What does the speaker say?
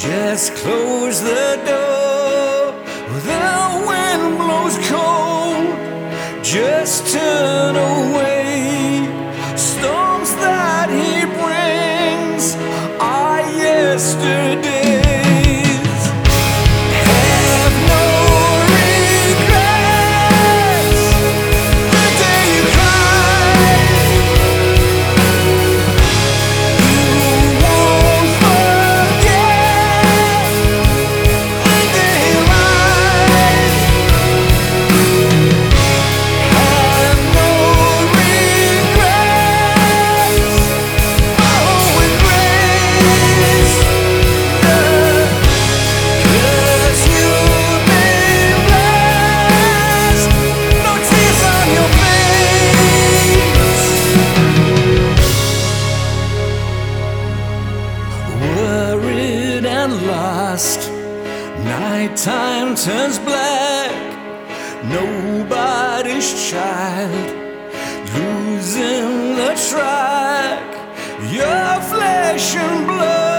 Just close the door. The wind blows cold. Just turn away. Storms that he brings are yesterdays. Have no regrets. The day you cried, you won't forget. The day you lied. Have no regrets. Oh, with grace, yeah. 'Cause you've been blessed. No tears on your face. Worried and lost, nighttime turns black. Nobody's child, losing the track. Your flesh and blood.